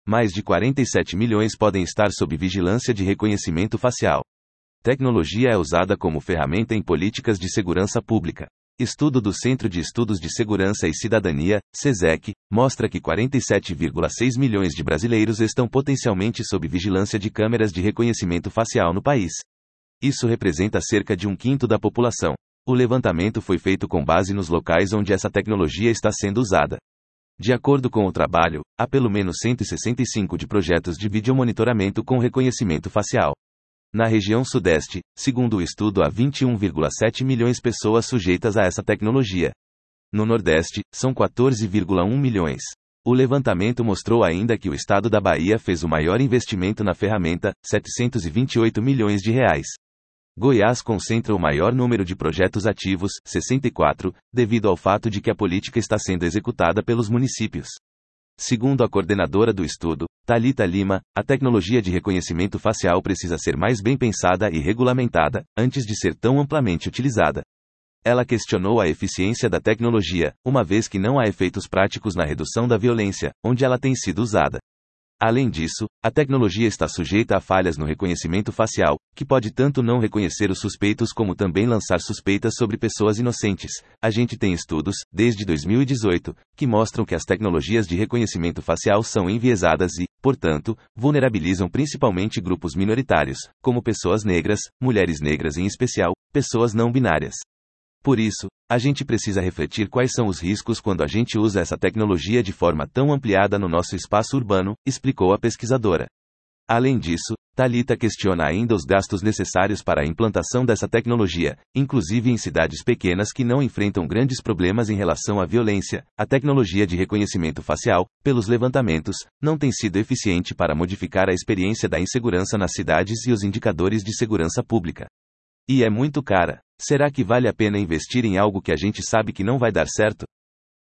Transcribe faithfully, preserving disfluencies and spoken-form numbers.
Mais de quarenta e sete milhões podem estar sob vigilância de reconhecimento facial. Tecnologia é usada como ferramenta em políticas de segurança pública. Estudo do Centro de Estudos de Segurança e Cidadania, CESEC, mostra que quarenta e sete vírgula seis milhões de brasileiros estão potencialmente sob vigilância de câmeras de reconhecimento facial no país. Isso representa cerca de um quinto da população. O levantamento foi feito com base nos locais onde essa tecnologia está sendo usada. De acordo com o trabalho, há pelo menos cento e sessenta e cinco de projetos de videomonitoramento com reconhecimento facial. Na região Sudeste, segundo o estudo, há vinte e um vírgula sete milhões de pessoas sujeitas a essa tecnologia. No Nordeste, são quatorze vírgula um milhões. O levantamento mostrou ainda que o estado da Bahia fez o maior investimento na ferramenta, setecentos e vinte e oito milhões de reais. Goiás concentra o maior número de projetos ativos, sessenta e quatro, devido ao fato de que a política está sendo executada pelos municípios. Segundo a coordenadora do estudo, Thalita Lima, a tecnologia de reconhecimento facial precisa ser mais bem pensada e regulamentada, antes de ser tão amplamente utilizada. Ela questionou a eficiência da tecnologia, uma vez que não há efeitos práticos na redução da violência, onde ela tem sido usada. Além disso, a tecnologia está sujeita a falhas no reconhecimento facial, que pode tanto não reconhecer os suspeitos como também lançar suspeitas sobre pessoas inocentes. A gente tem estudos, desde dois mil e dezoito, que mostram que as tecnologias de reconhecimento facial são enviesadas e, portanto, vulnerabilizam principalmente grupos minoritários, como pessoas negras, mulheres negras e, em especial, pessoas não binárias. Por isso, a gente precisa refletir quais são os riscos quando a gente usa essa tecnologia de forma tão ampliada no nosso espaço urbano, explicou a pesquisadora. Além disso, Thalita questiona ainda os gastos necessários para a implantação dessa tecnologia, inclusive em cidades pequenas que não enfrentam grandes problemas em relação à violência. A tecnologia de reconhecimento facial, pelos levantamentos, não tem sido eficiente para modificar a experiência da insegurança nas cidades e os indicadores de segurança pública. E é muito cara. Será que vale a pena investir em algo que a gente sabe que não vai dar certo?